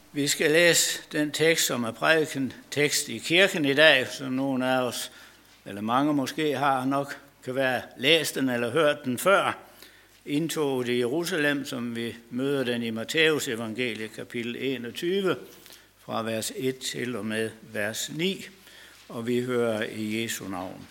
Vi skal læse den tekst, som er prædiken tekst i kirken i dag, som nogle af os, eller mange måske har nok, kan være læst den eller hørt den før. Indtoget i Jerusalem, som vi møder den i Matthæus evangelie kapitel 21, fra vers 1 til og med vers 9, og vi hører i Jesu navn.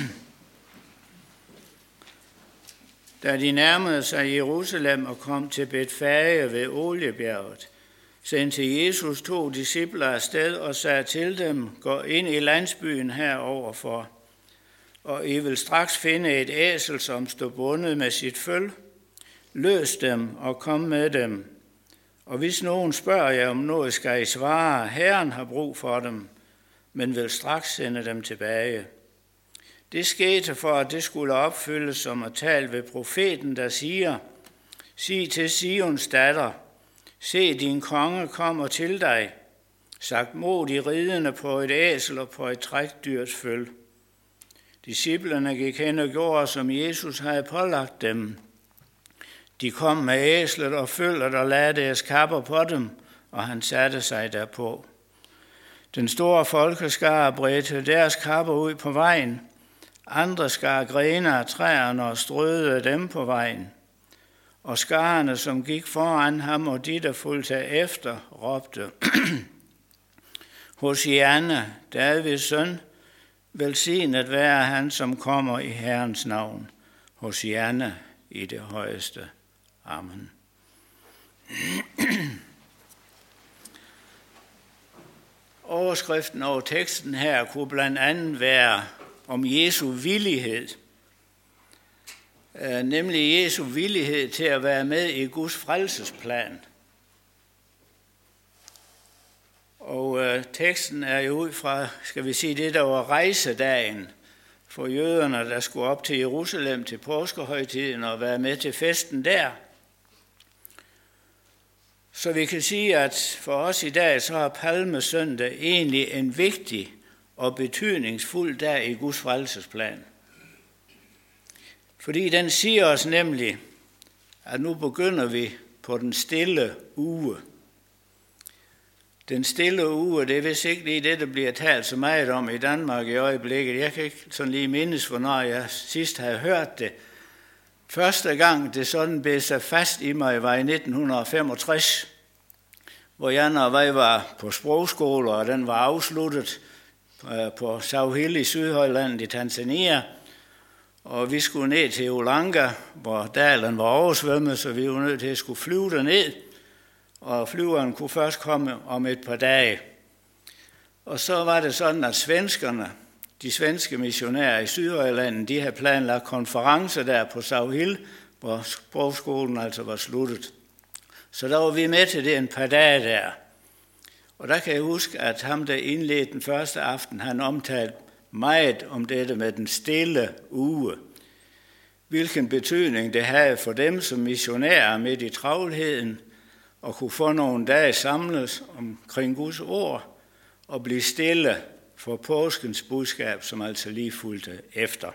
Da de nærmede sig Jerusalem og kom til Betfage ved Oliebjerget, sendte Jesus 2 discipler afsted og sagde til dem, gå ind i landsbyen heroverfor, og I vil straks finde et æsel, som står bundet med sit føl. Løs dem og kom med dem. Og hvis nogen spørger jer om noget, skal I svare, Herren har brug for dem, men vil straks sende dem tilbage. Det skete for, at det skulle opfyldes, som er talt ved profeten, der siger, sig til Sions datter, se, din konge kommer til dig, sagt modig ridende på et æsel og på et trækdyrs føl. Disciplerne gik hen og gjorde, som Jesus havde pålagt dem. De kom med æslet og følget og lagde deres kapper på dem, og han satte sig derpå. Den store folkeskare bredte deres kapper ud på vejen. Andre skar grene af træerne og strøede dem på vejen. Og skarerne, som gik foran ham, og de, der fulgte efter, råbte, Hosianna, Davids søn, velsignet være han, som kommer i Herrens navn. Hosianna i det højeste. Amen. Overskriften over teksten her kunne blandt andet være om Jesu villighed. Nemlig Jesu villighed til at være med i Guds frelsesplan. Og teksten er jo ud fra, skal vi sige, det der var rejsedagen for jøderne, der skulle op til Jerusalem til påskehøjtiden og være med til festen der. Så vi kan sige, at for os i dag, så er Palmesøndag egentlig en vigtig og betydningsfuld dag i Guds frelsesplan. Fordi den siger os nemlig, at nu begynder vi på den stille uge. Den stille uge, det er vist ikke lige det, der bliver talt så meget om i Danmark i øjeblikket. Jeg kan ikke sådan lige mindes, hvornår jeg sidst havde hørt det. Første gang det sådan blev sig fast i mig var i 1965, hvor jeg og jeg var på sprogskole, og den var afsluttet på Sauhili i Sydhøjlandet i Tanzania. Og vi skulle ned til Ulanga, hvor dalen var oversvømmet, så vi var nødt til at skulle flyve derned. Og flyveren kunne først komme om et par dage. Og så var det sådan, at svenskerne, de svenske missionærer i Sydhøjlandet, de havde planlagt konferencer der på Sauhili, hvor sprogskolen altså var sluttet. Så der var vi med til det en par dage der. Og der kan jeg huske, at ham, der indledte den første aften, han omtalte meget om dette med den stille uge. Hvilken betydning det havde for dem som missionærer midt i travlheden, og kunne få nogle dage samles omkring Guds ord, og blive stille for påskens budskab, som altså lige fulgte efter.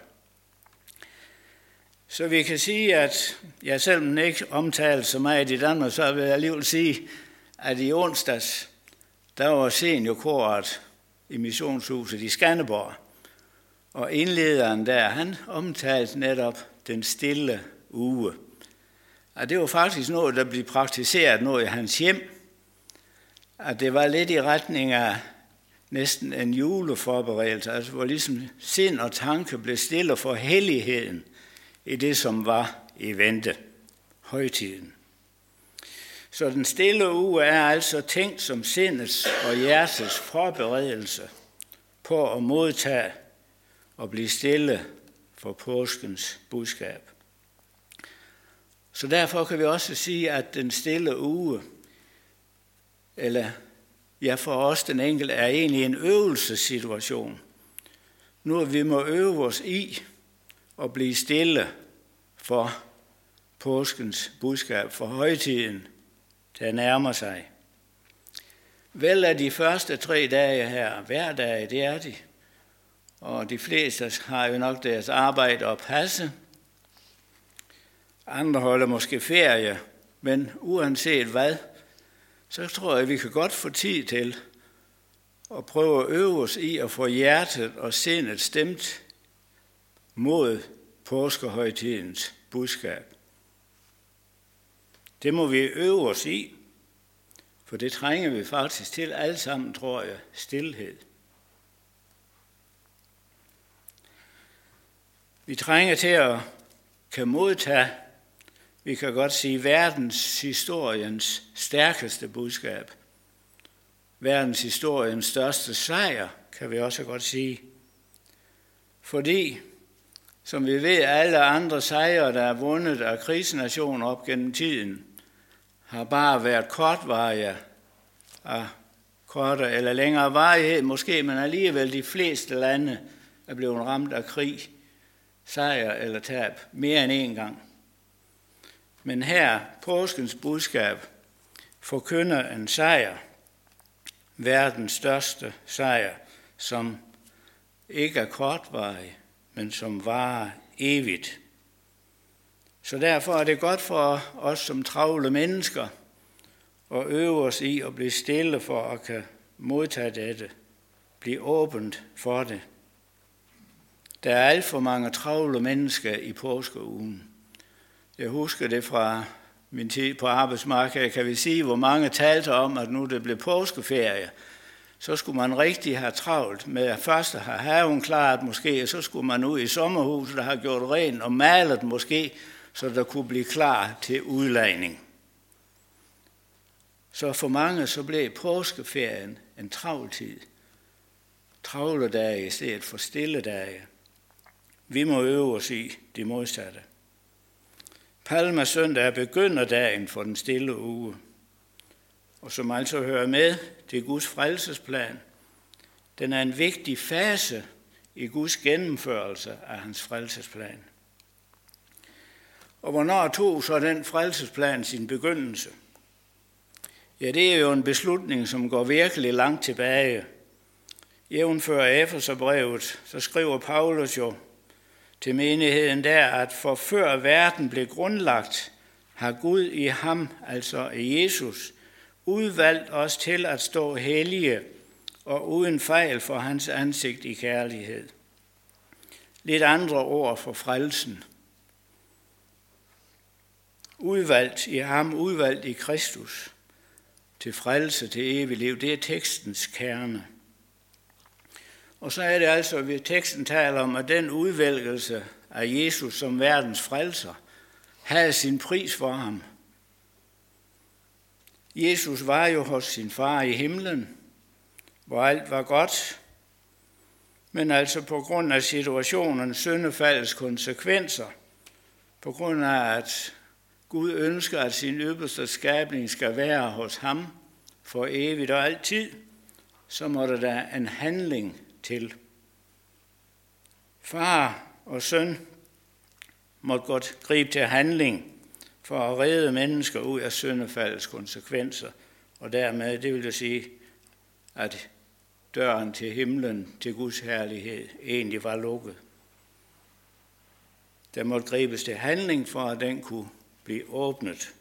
Så vi kan sige, at jeg selvom ikke omtalte så meget i Danmark, så vil jeg alligevel sige, at i onsdags, der var seniorkoret i missionshuset i Skanderborg. Og indlederen der, han omtalte netop den stille uge. Og det var faktisk noget, der blev praktiseret noget i hans hjem. At det var lidt i retning af næsten en juleforberedelse, altså hvor ligesom sind og tanke blev stille for helligheden i det, som var i vente, højtiden. Så den stille uge er altså tænkt som sindets og hjertets forberedelse på at modtage og blive stille for påskens budskab. Så derfor kan vi også sige, at den stille uge, eller ja for os den enkelte, er egentlig en øvelsessituation. Nu vi må øve os i at blive stille for påskens budskab, for højtiden, der nærmer sig. Vel er de første 3 dage her, hver dag, det er de. Og de fleste har jo nok deres arbejde at passe. Andre holder måske ferie, men uanset hvad, så tror jeg, at vi kan godt få tid til at prøve at øve os i at få hjertet og sindet stemt mod påskehøjtidens budskab. Det må vi øve os i, for det trænger vi faktisk til alle sammen, tror jeg, stilhed. Vi trænger til at kan modtage, vi kan godt sige, verdenshistoriens stærkeste budskab. Verdenshistoriens største sejr, kan vi også godt sige. Fordi, som vi ved, alle andre sejre, der er vundet af krigsnationer op gennem tiden, har bare været kortvarige, af kortere eller længere varighed måske, men alligevel de fleste lande er blevet ramt af krig, sejr eller tab mere end en gang. Men her, påskens budskab, forkynder en sejr, verdens største sejr, som ikke er kortvarig, men som varer evigt. Så derfor er det godt for os som travle mennesker at øve os i at blive stille for at kan modtage dette, blive åbent for det. Der er alt for mange travle mennesker i påskeugen. Jeg husker det fra min tid på arbejdsmarkedet, kan vi sige, hvor mange talte om, at nu det blev påskeferie, så skulle man rigtig have travlt med at først have haven klaret måske, og så skulle man ud i sommerhuset, der har gjort rent og malet måske, så der kunne blive klar til udlejning. Så for mange så blev påskeferien en travl tid. Travle dage i stedet for stille dage. Vi må øve os i det modsatte. Palmesøndag er begynderdagen for den stille uge, og som altså hører med til Guds frelsesplan. Den er en vigtig fase i Guds gennemførelse af hans frelsesplan. Og hvornår tog så den frelsesplan sin begyndelse? Ja, det er jo en beslutning, som går virkelig langt tilbage. Jævnfør Efeserbrevet, så skriver Paulus jo til menigheden der, at for før verden blev grundlagt, har Gud i ham, altså i Jesus, udvalgt os til at stå hellige og uden fejl for hans ansigt i kærlighed. Lidt andre ord for frelsen. Udvalgt i ham, udvalgt i Kristus, til frelse, til evigt liv. Det er tekstens kerne. Og så er det altså, at teksten taler om, at den udvælgelse af Jesus som verdens frelser havde sin pris for ham. Jesus var jo hos sin far i himlen, hvor alt var godt, men altså på grund af situationens syndefaldets konsekvenser, på grund af at Gud ønsker, at sin ypperste skabning skal være hos ham for evigt og altid, så må der en handling til. Far og søn måtte godt gribe til handling for at redde mennesker ud af syndefaldets konsekvenser, og dermed, det vil sige, at døren til himlen, til Guds herlighed, egentlig var lukket. Der måtte gribes til handling for, at den kunne blive åbnet.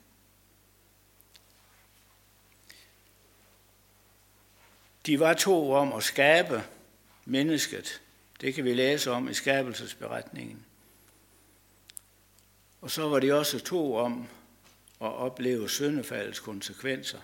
De var to om at skabe mennesket. Det kan vi læse om i skabelsesberetningen. Og så var de også to om at opleve syndefaldets konsekvenser.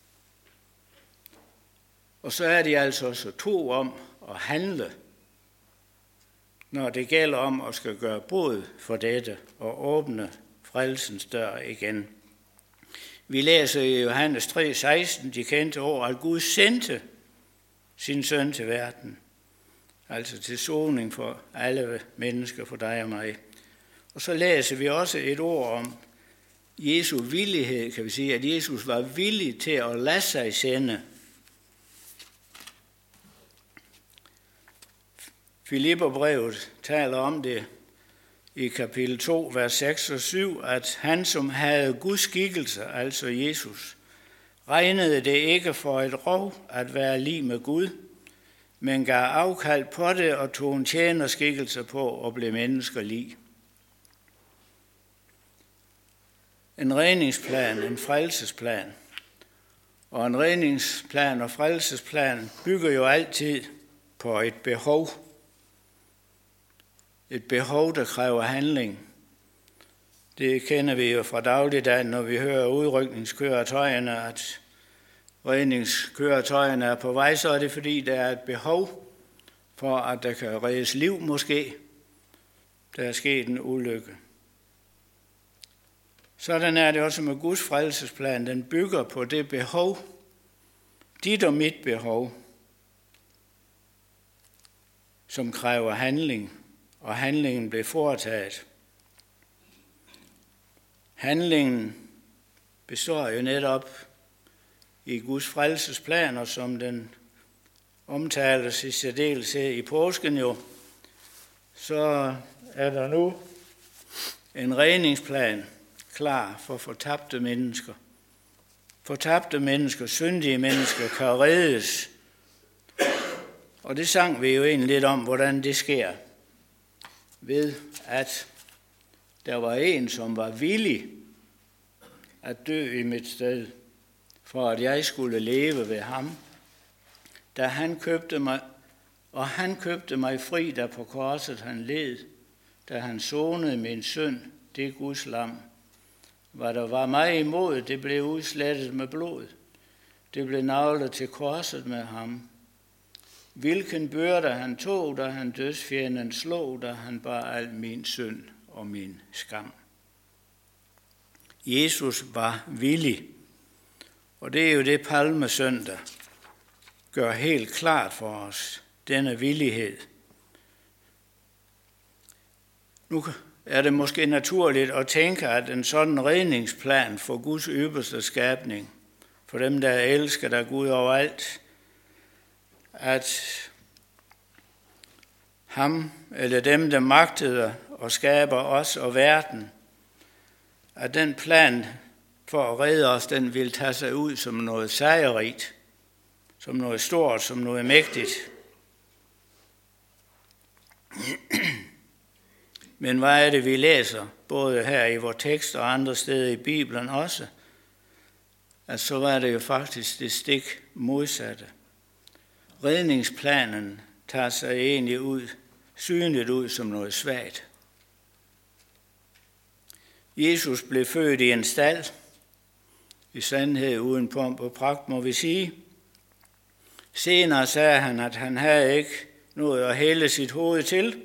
Og så er de altså også to om at handle, når det gælder om at skal gøre bod for dette og åbne frelsens dør igen. Vi læser i Johannes 3:16, de kendte ord, at Gud sendte sin søn til verden, altså til soning for alle mennesker, for dig og mig. Og så læser vi også et ord om Jesu villighed, kan vi sige, at Jesus var villig til at lade sig sende. Filipperbrevet taler om det i kapitel 2, vers 6 og 7, at han, som havde Guds skikkelse, altså Jesus, regnede det ikke for et rov at være lig med Gud, men gav afkald på det og tog en tjenerskikkelse på og blev mennesker lig. En redningsplan, en frelsesplan. Og en redningsplan og frelsesplan bygger jo altid på et behov. Et behov, der kræver handling. Det kender vi jo fra dagligdagen, når vi hører udrykningskøretøjerne, at redningskøretøjerne er på vej, så er det fordi, der er et behov for, at der kan reddes liv måske. Der er sket en ulykke. Sådan er det også med Guds frelsesplan. Den bygger på det behov, dit og mit behov, som kræver handling, og handlingen blev foretaget. Handlingen består jo netop i Guds frelsesplan, og som den omtales i særdeleshed i påsken jo, så er der nu en redningsplan klar for fortabte mennesker. Fortabte mennesker, syndige mennesker kan reddes. Og det sang vi jo egentlig lidt om, hvordan det sker. Ved at der var en, som var villig at dø i mit sted, for at jeg skulle leve ved ham. Da han købte mig, og han købte mig fri, da på korset han led, da han sonede min synd, det Guds lam. Hvad der var mig imod, det blev udslettet med blod. Det blev naglet til korset med ham. Hvilken byrde han tog, da han dødsfjenden slog, da han bar al min synd og min skam. Jesus var villig, og det er jo det palmesøndag gør helt klart for os, denne villighed. Nu er det måske naturligt at tænke, at en sådan redningsplan for Guds ypperste skabning, for dem, der elsker der Gud overalt, at ham eller dem, der magtede og skaber os og verden, at den plan for at redde os, den vil tage sig ud som noget sejrigt, som noget stort, som noget mægtigt. Men hvad er det, vi læser, både her i vores tekst og andre steder i Bibelen også, at så var det jo faktisk det stik modsatte. Redningsplanen tager sig egentlig ud, synligt ud som noget svagt. Jesus blev født i en stald, i sandhed uden pomp og pragt, må vi sige. Senere sagde han, at han havde ikke noget at hælde sit hoved til.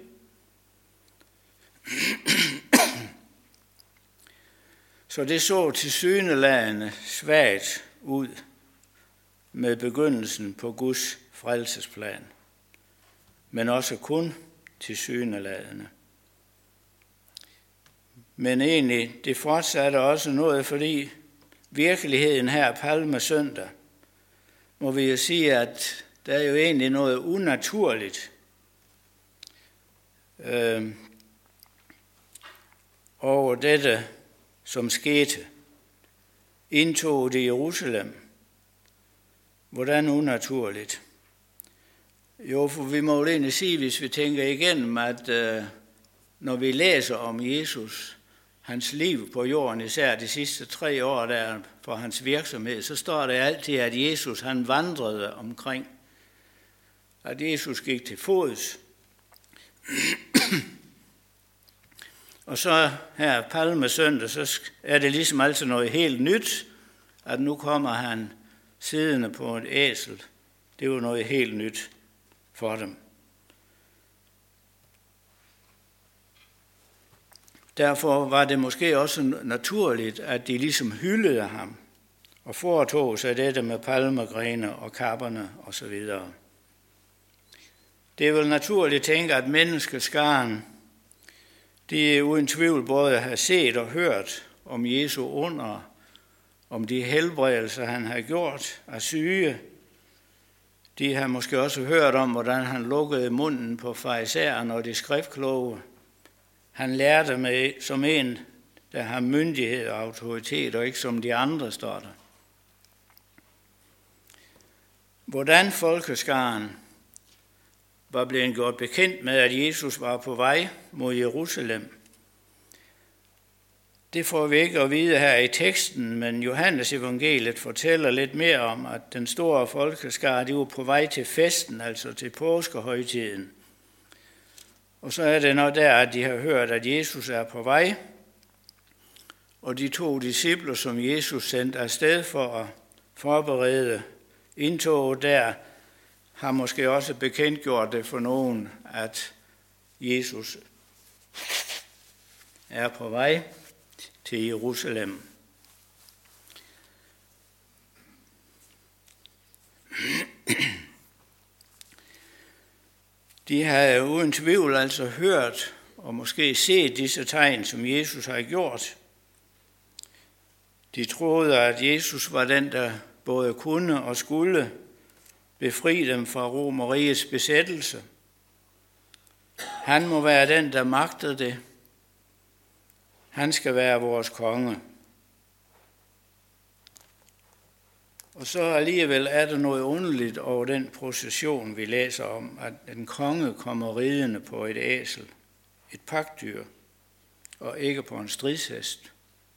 Så det så tilsyneladende svagt ud med begyndelsen på Guds frelsesplan, men også kun tilsyneladende. Men egentlig, det fortsatte også noget, fordi virkeligheden her palmesøndag, må vi jo sige, at der er jo egentlig noget unaturligt over dette, som skete. Indtog det i Jerusalem. Hvordan unaturligt? Jo, for vi må jo egentlig sige, hvis vi tænker igennem, at når vi læser om Jesus, hans liv på jorden, især de sidste 3 år der for hans virksomhed, så står der altid, at Jesus han vandrede omkring. At Jesus gik til fods. Og så her palmesøndag, så er det ligesom altså noget helt nyt, at nu kommer han siddende på et æsel. Det er jo noget helt nyt for dem. Derfor var det måske også naturligt, at de ligesom hyldede ham og foretog sig dette med palmegrene og kapperne osv. Det er vel naturligt at tænke, at menneskeskaren, de uden tvivl både har set og hørt om Jesu under, om de helbredelser, han har gjort af syge. De har måske også hørt om, hvordan han lukkede munden på farisæerne og de skriftkloge. Han lærte med som en, der har myndighed og autoritet, og ikke som de andre, står der. Hvordan folkeskaren var blevet gjort bekendt med, at Jesus var på vej mod Jerusalem, Det får vi ikke at vide her i teksten, men Johannes evangeliet fortæller lidt mere om, at den store folkeskare, de var på vej til festen, altså til påskehøjtiden. Og så er det nok der, at de har hørt, at Jesus er på vej, og de 2 discipler, som Jesus sendte afsted for at forberede indtoget der, har måske også bekendtgjort det for nogen, at Jesus er på vej til Jerusalem. De havde uden tvivl altså hørt og måske set disse tegn, som Jesus har gjort. De troede, at Jesus var den, der både kunne og skulle befri dem fra Romerrigets besættelse. Han må være den, der magter det. Han skal være vores konge. Og så alligevel er der noget underligt over den procession, vi læser om, at en konge kommer ridende på et æsel, et pakdyr, og ikke på en stridshest.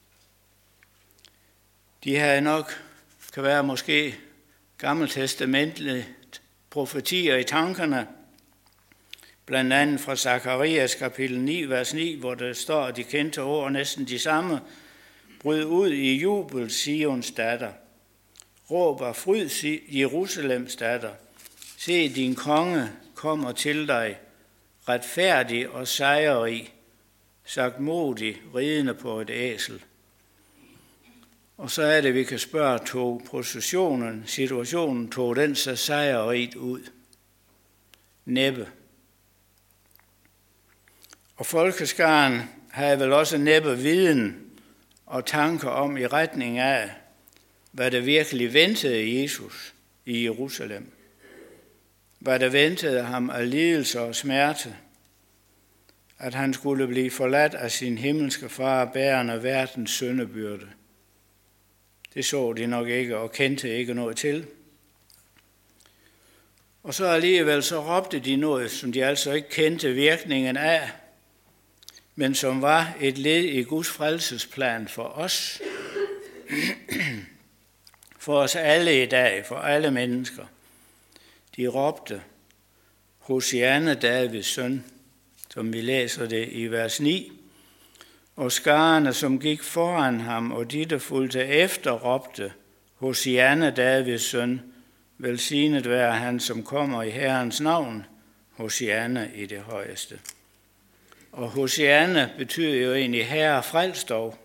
De havde nok, kan være måske gammeltestamentlige profetier i tankerne, blandt andet fra Zakarias kapitel 9, vers 9, hvor der står, at de kendte ord næsten de samme. Bryd ud i jubel, Sions datter. Råb af fryd, Jerusalems datter. Se, din konge kommer til dig, retfærdig og sejrrig, sagtmodig, ridende på et æsel. Og så er det, vi kan spørge, tog situationen, tog den så sejrrigt ud? Næppe. Og folkeskaren havde vel også næppe viden og tanker om i retning af, hvad der virkelig ventede Jesus i Jerusalem. Hvad der ventede ham af lidelse og smerte. At han skulle blive forladt af sin himmelske far, bærende verdens syndebyrde. Det så de nok ikke og kendte ikke noget til. Og så alligevel så råbte de noget, som de altså ikke kendte virkningen af, men som var et led i Guds frelsesplan for os. For os alle i dag, for alle mennesker. De råbte, Hosianna, Davids søn, som vi læser det i vers 9. Og skarerne, som gik foran ham, og de, der fulgte efter, råbte, Hosianna, Davids søn, velsignet være han, som kommer i Herrens navn, Hosianna i det højeste. Og Hosianna betyder jo egentlig herre frels dog.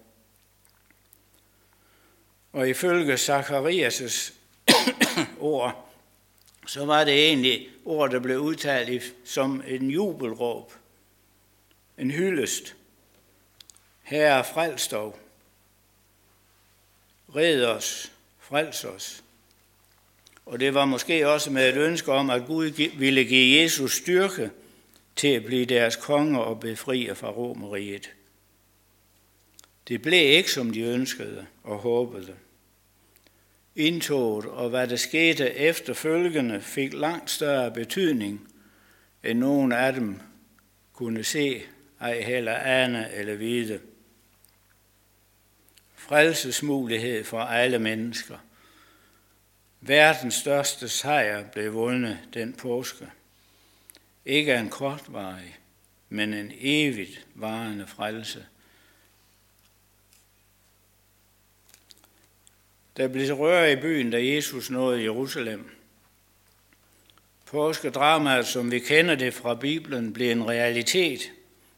Og ifølge Zakarias' ord, så var det egentlig ord, der blev udtalt som en jubelråb, en hyldest. Herre frels dog. Red os, frels os. Og det var måske også med et ønske om, at Gud ville give Jesus styrke til at blive deres konge og befrie fra Romerriget. Det blev ikke, som de ønskede og håbede. Indtoget og hvad der skete efterfølgende fik langt større betydning, end nogen af dem kunne se, ej heller ane eller vide. Frelsesmulighed for alle mennesker. Verdens største sejr blev vundet den påske. Ikke en kortvarig, men en evigt varende frelse. Der blev røre i byen, da Jesus nåede Jerusalem. Påskedramaet, som vi kender det fra Bibelen, blev en realitet.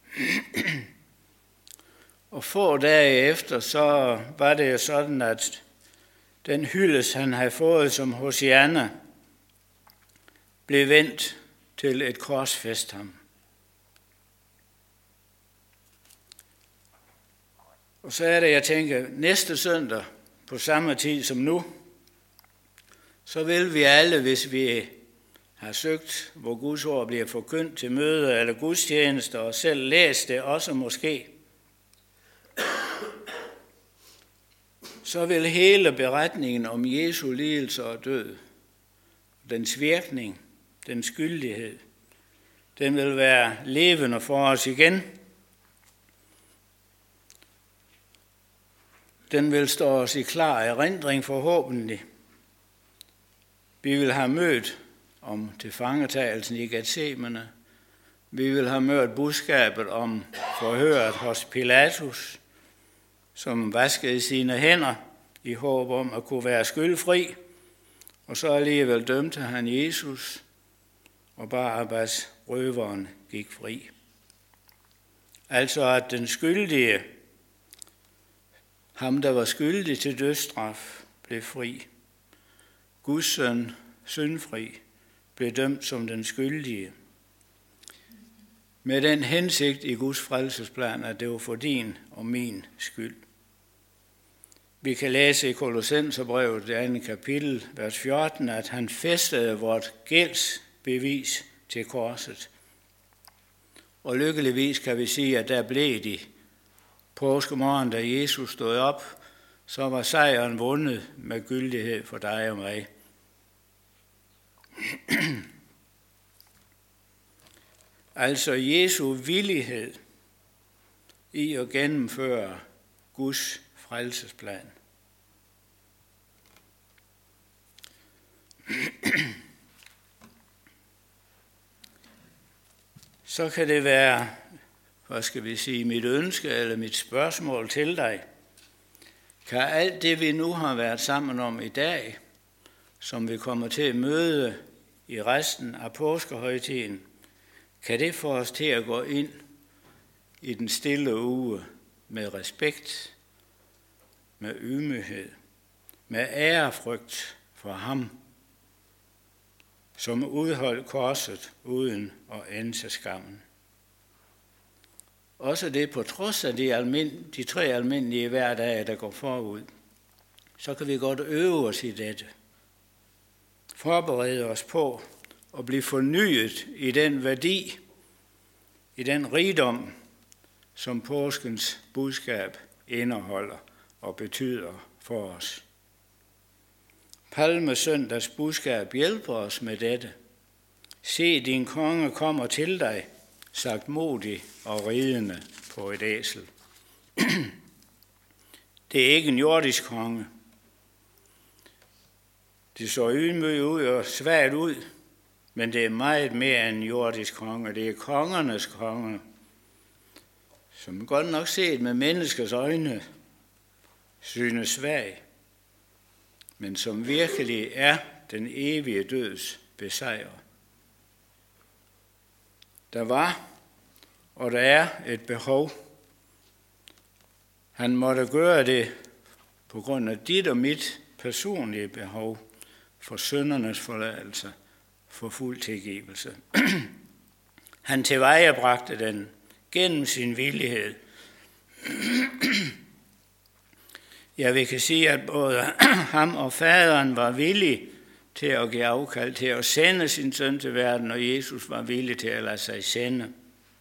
Og få dage efter, så var det jo sådan, at den hyldest, han havde fået som Hosianna, blev vendt til et korsfæst ham. Og så er det, jeg tænker, næste søndag, på samme tid som nu, så vil vi alle, hvis vi har søgt, hvor Guds ord bliver forkyndt til møder eller gudstjenester, og selv læst det også måske, så vil hele beretningen om Jesu lidelse og død, dens virkning, dens skyldighed, den vil være levende for os igen. Den vil stå os i klar erindring forhåbentlig. Vi vil have mødt om tilfangetagelsen i Getsemane. Vi vil have mødt budskabet om forhøret hos Pilatus, som vaskede sine hænder i håb om at kunne være skyldfri, og så alligevel dømte han Jesus, og Barabbas, røveren, gik fri. Altså at den skyldige, ham der var skyldig til dødsstraf, blev fri. Guds søn, syndfri, blev dømt som den skyldige. Med den hensigt i Guds frelsesplan, at det var for din og min skyld. Vi kan læse i Kolossenserbrevet, det 2. kapitel, vers 14, at han fæstede vort gældsbevis til korset. Og lykkeligvis kan vi sige, at der blev de påskemorgen, da Jesus stod op, så var sejren vundet med gyldighed for dig og mig. Altså Jesu villighed i at gennemføre Guds frelsesplan. Så kan det være, mit ønske eller mit spørgsmål til dig. Kan alt det, vi nu har været sammen om i dag, som vi kommer til at møde i resten af påskehøjtiden, kan det få os til at gå ind i den stille uge med respekt, med ydmyghed, med ærefrygt for ham, som udholdt korset uden at ende til skammen. Også det på trods af de 3 almindelige hverdage, der går forud, så kan vi godt øve os i dette. Forberede os på at blive fornyet i den værdi, i den rigdom, som påskens budskab indeholder og betyder for os. Palmesøndags budskab hjælper os med dette. Se, din konge kommer til dig, sagt modig og ridende på et æsel. Det er ikke en jordisk konge. Det så ydmygt ud og svært ud, men det er meget mere end en jordisk konge. Det er kongernes konge, som godt nok set med menneskers øjne synes svag, men som virkelig er den evige døds besejrer. Der var, og der er et behov. Han måtte gøre det på grund af dit og mit personlige behov for syndernes forladelse, for fuld tilgivelse. Han tilvejebragte den gennem sin villighed. Ja, vi kan sige, at både ham og faderen var villige til at give afkald, til at sende sin søn til verden, og Jesus var villig til at lade sig sende.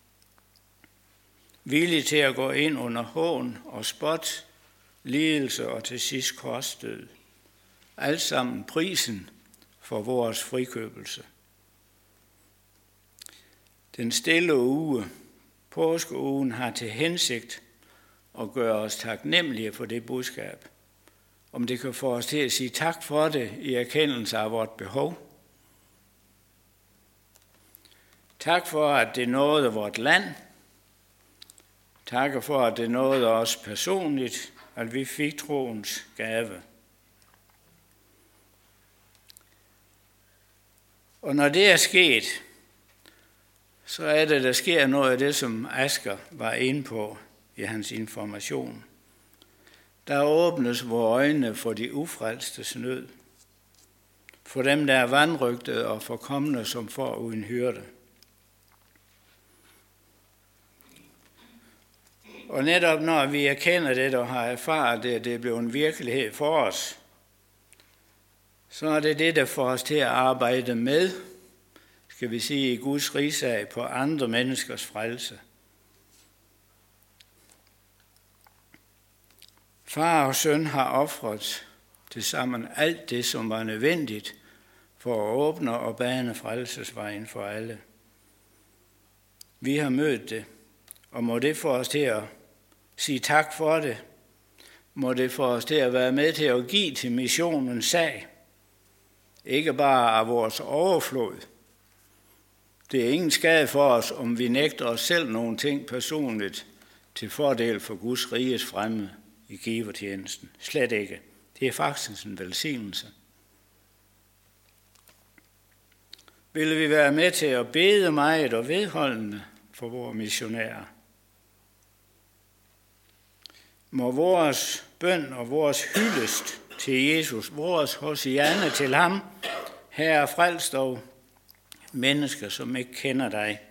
Villig til at gå ind under hån og spot, lidelse og til sidst korsdød. Alt sammen prisen for vores frikøbelse. Den stille uge, påskeugen, har til hensigt at gøre os taknemmelige for det budskab. Om det kan få os til at sige tak for det i erkendelse af vort behov. Tak for, at det nåede vort land. Tak for, at det nåede os personligt, at vi fik troens gave. Og når det er sket, så er det, der sker noget af det, som Asger var inde på i hans information. Der åbnes vores øjne for de ufrelstes nød, for dem, der er vanrøgtede og forkomne som får uden hyrde. Og netop når vi erkender det og har erfaret det, at det er blevet en virkelighed for os, så er det det, der får os til at arbejde med, skal vi sige, i Guds rigsag på andre menneskers frelse. Far og søn har ofret til sammen alt det, som var nødvendigt for at åbne og bane frelsesvejen for alle. Vi har mødt det, og må det få os til at sige tak for det. må det få os til at være med til at give til missionens sag. Ikke bare af vores overflod. Det er ingen skade for os, om vi nægter os selv nogle ting personligt til fordel for Guds riges fremme i givertjenesten. Slet ikke. Det er faktisk en velsignelse. Vil vi være med til at bede meget og vedholdende for vores missionærer? Må vores bøn og vores hyldest til Jesus, vores hosianne til ham, Herre frels dog mennesker, som ikke kender dig.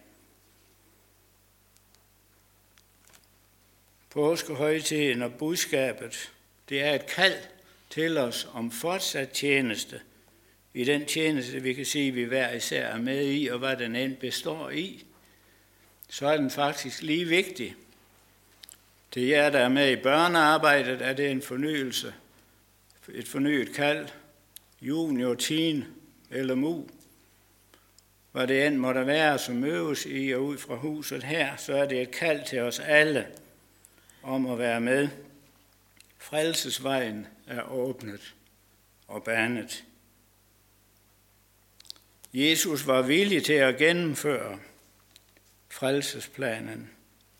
Påskehøjtiden og budskabet, det er et kald til os om fortsat tjeneste. I den tjeneste, vi kan sige, vi hver især er med i, og hvad den end består i, så er den faktisk lige vigtig. Til jer, der er med i børnearbejdet, er det en fornyelse, et fornyet kald, junior, teen eller mu. Hvad det end må der være, som øves i og ud fra huset her, så er det et kald til os alle om at være med. Frelsesvejen er åbnet og banet. Jesus var villig til at gennemføre frelsesplanen.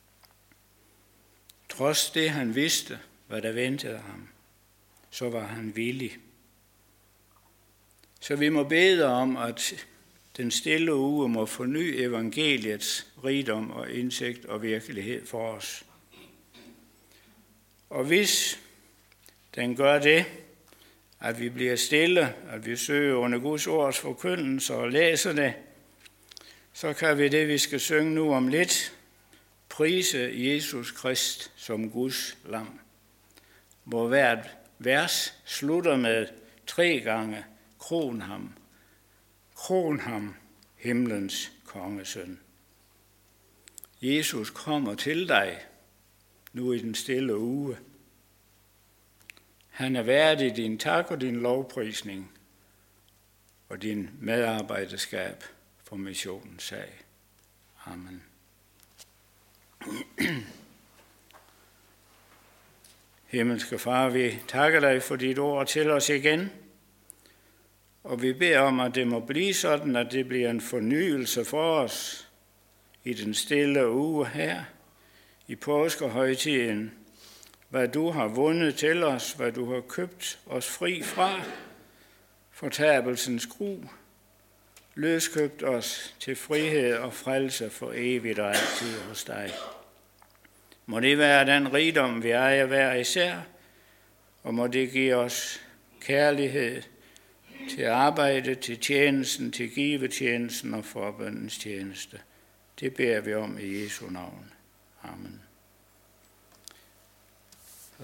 Trods det han vidste, hvad der ventede ham, så var han villig. Så vi må bede om, at den stille uge må forny evangeliets rigdom og indsigt og virkelighed for os. Og hvis den gør det, at vi bliver stille, at vi søger under Guds ords forkyndelse og læser det, så kan vi det, vi skal synge nu om lidt, prise Jesus Krist som Guds lam, hvor hvert vers slutter med 3 gange, kron ham, himlens kongesøn. Jesus kommer til dig nu i den stille uge. Han er værdig din tak og din lovprisning og din medarbejderskab for missionens sag. Amen. Himmelske Far, vi takker dig for dit ord til os igen, og vi beder om, at det må blive sådan, at det bliver en fornyelse for os i den stille uge her, i påskehøjtiden, hvad du har vundet til os, hvad du har købt os fri fra, fortabelsens gru, løskøbt os til frihed og frelse for evigt og altid hos dig. Må det være den rigdom, vi ejer hver især, og må det give os kærlighed til arbejde, til tjenesten, til givetjenesten og forbøndens tjeneste. Det beder vi om i Jesu navn. Amen.